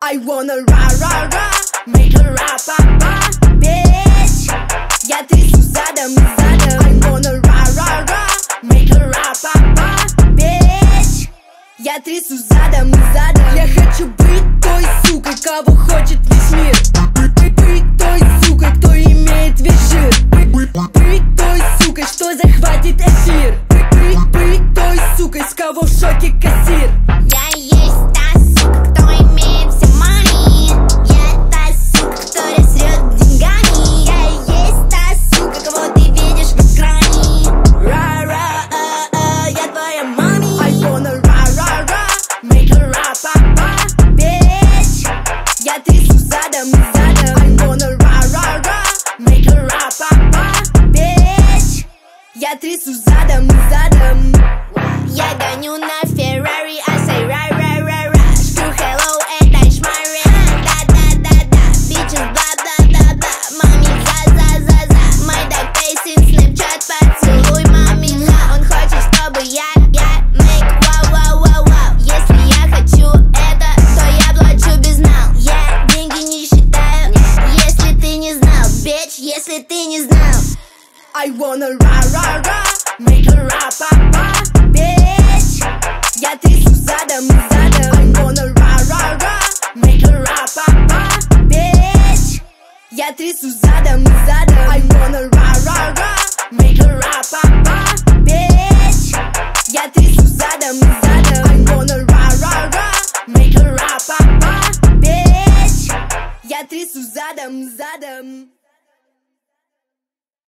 I wanna ra-ra-ra, make her ra-pa-pa, bitch. Я трясу задом и задом. I wanna ra-ra-ra, make her ra-pa-pa, bitch. Я трясу задом и задом. Я хочу быть той сукой, кого хочет весь мир. Быть той сукой, кто имеет весь жир. Быть той сукой, что захватит эфир. Быть той сукой, с кого в шоке кассир. Я есть та сука, кто имеет все money. Я та сука, которая срет деньгами. Я есть та сука, кого ты видишь в экране. Ра-ра, я твоя мами. I wanna ra-ra-ra, make her ra-pa-pa, bitch. Я трясу задом и задом. I wanna ra-ra-ra, make her ra-pa-pa, bitch. Я трясу задом и задом. Я гоню на Феррари, I say ра-ра-ра-ра. Шкру hello, это шмари. Да-да-да-да, bitches бла-бла-бла-бла. Мами за-за-за-за. Мой дакфейс, снэпчат, поцелуй мами. Он хочет, чтобы я make вау-вау-вау-вау. Если я хочу это, то я плачу без нал. Я деньги не считаю, если ты не знал, bitch, если ты не знал. I wanna ra-ra-ra, make her ra-pa-pa, bitch. Я трясу задом и задом. I wanna ra-ra-ra, make her ra-pa-pa, bitch. Я трясу задом и задом. I wanna ra-ra-ra, make her ra-pa-pa, bitch. Я трясу задом и задом. I wanna ra-ra-ra, make her ra-pa-pa, bitch. Я трясу задом и задом.